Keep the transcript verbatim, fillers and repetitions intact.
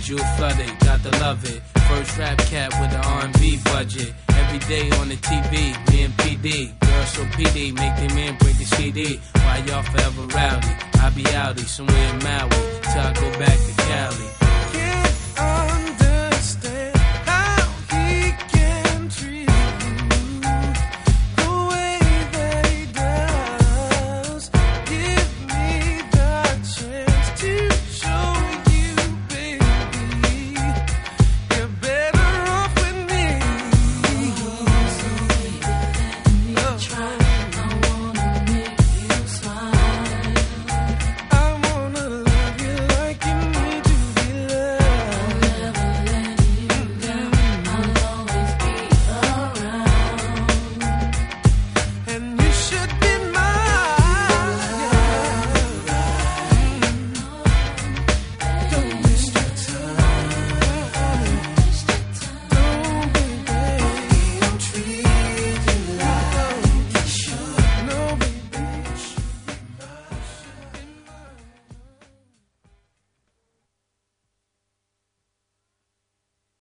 Jewel flooded, got to love it. First rap cat with an R and B budget. Every day on the T V, me and P D. Girl so P D, make them man break the C D. Why y'all forever rowdy? I be outie somewhere in Maui till I go back to Cali.